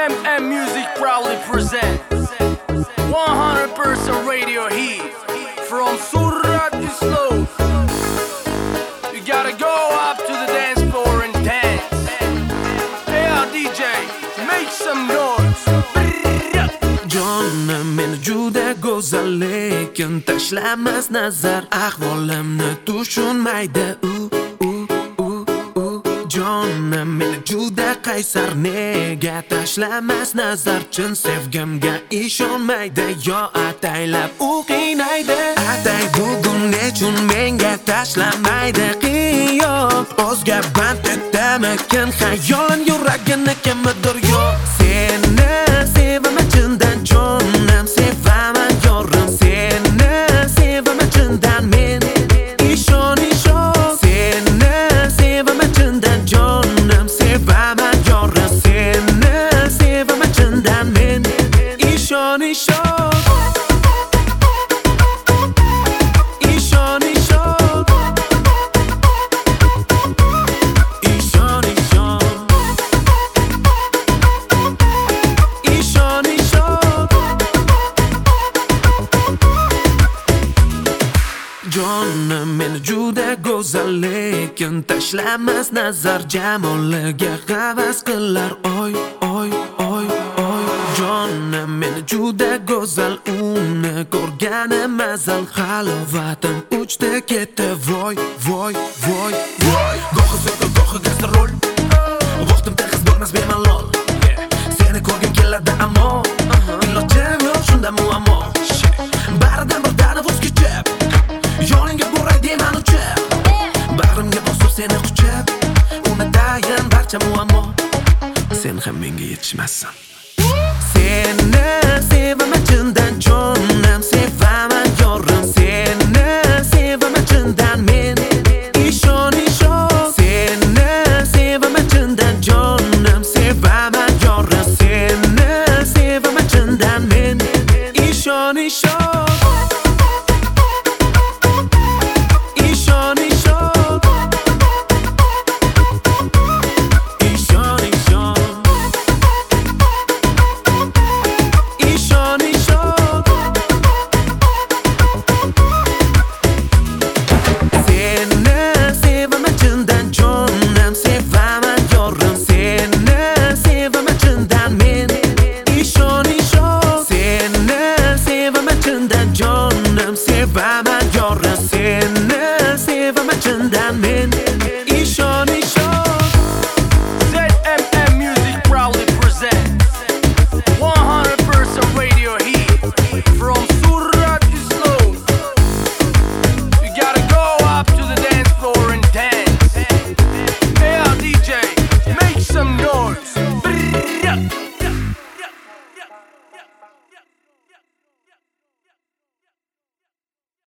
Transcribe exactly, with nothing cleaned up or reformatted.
M M Music proudly presents one hundred percent radio heat from Surat to Slow. You gotta go up to the dance floor and dance. Hey D J, make some noise. Jonim meni juda go'zal, lekin tashlamas nazar. Ahvolimni tushunmaydi u u u u. Jonim meni juda qaysar, nega tashlamas nazar. Chin sevgimga ishonmaydi, yo ataylab u qiynaydi. Atay bugun nechun menga tashlamaydi qiyoq. O'zga band etdimikin xayolim, yuragini kimdir yo'q. Seni sevaman chindan jonim, sevaman yorim. Seni sevaman chindan men, ishon ishon. Seni sevaman chindan jonim, sevaman yorim. Seni sevaman chindan men, ishon ishon. Jonim meni juda go'zal, lekin tashlamas nazar. Jamoliga havas qilar, oy oy oy oy. Jonim meni juda go'zal, uni ko'rganim azal. Halovatim uchdi ketdi, voy voy voy voy. Gohi zo'rqa gohi gastrol, vaqtim tegiz bo'lmas bemalol. Seni ko'rgim keladi ammo ilojim yo'q, shunda muammo. Baridan birdan voz kechib, yoningga boray deyman uchib. Bag'rimga bosib seni quchib, unutayin barcha muammo. Sen ham menga yetishmassan. Seni sevaman chindan jonim, sevaman yorim. Seni